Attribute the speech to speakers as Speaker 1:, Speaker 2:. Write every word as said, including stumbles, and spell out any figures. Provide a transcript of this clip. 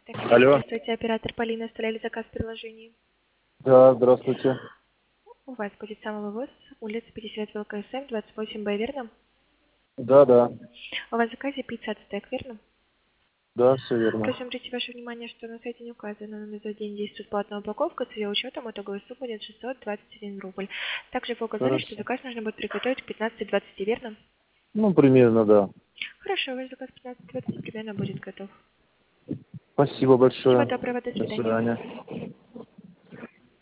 Speaker 1: Так,
Speaker 2: Алло.
Speaker 1: здравствуйте, оператор Полина, оставляли заказ в приложении.
Speaker 2: Да, здравствуйте.
Speaker 1: У вас будет самовывоз, улица пятьдесят ВЛКСМ, двадцать восемь Б, верно?
Speaker 2: Да, да.
Speaker 1: У вас в заказе пицца от стек, верно?
Speaker 2: Да, все верно.
Speaker 1: Просим обратить ваше внимание, что на сайте не указано, но на за день действует платная упаковка, с ее учетом итоговая сумма будет шестьсот двадцать один рубль. Также вы указали, что
Speaker 2: Хорошо.
Speaker 1: заказ нужно будет приготовить к пятнадцати двадцати, верно?
Speaker 2: Ну, примерно, да.
Speaker 1: Хорошо, ваш заказ к пятнадцати двадцати примерно будет готов.
Speaker 2: Спасибо
Speaker 1: Всего
Speaker 2: большое.
Speaker 1: доброго, до
Speaker 2: До
Speaker 1: свидания.
Speaker 2: свидания.